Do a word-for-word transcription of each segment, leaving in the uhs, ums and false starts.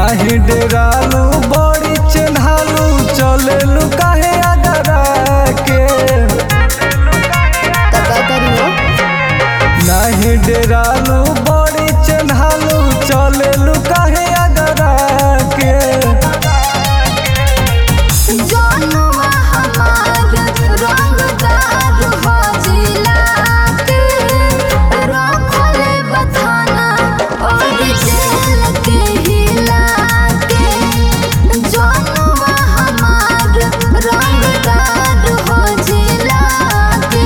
नाही डेरालू बड़ी चेन्हालू चलेलू काहे अगरा के नाही डेरालू बड़ी चेन्हालू चलेलू काहे अगरा के जानवा हमार रंगदार हो जिला के रखले बथाना और जेल के हिला के जानवा हमार रंगदार हो जिला के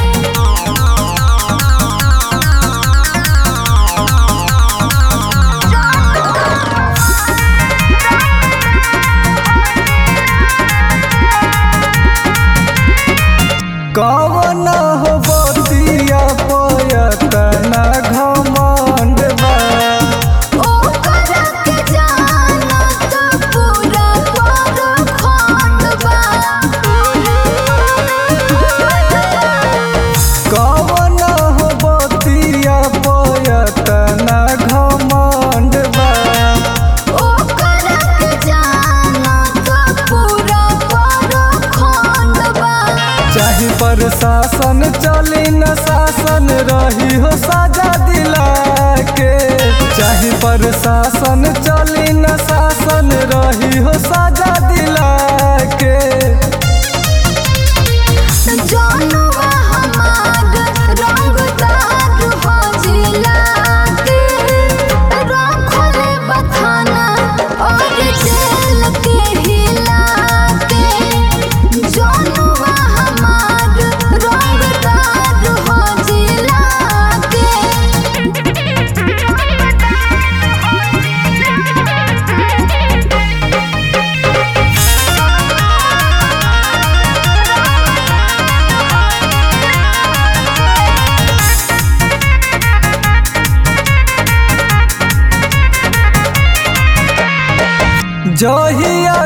कवन हो बतिया पयतना घमंड बा ओकरा के जाना त पूरा परखंड बा कवन हो बतिया पयतना घमंड बा ओकरा के जाना त पूरा परखंड बा चाहे प्रशासन चली न शासन रही हो सजा दिला के चाहे प्रशासन चली न शासन रही हो सजा दिला के जानवा हमार रंगदार हो जिला के रखले बथाना और जेल के हिला के जानवा हमार रंगदार हो जिला जहिया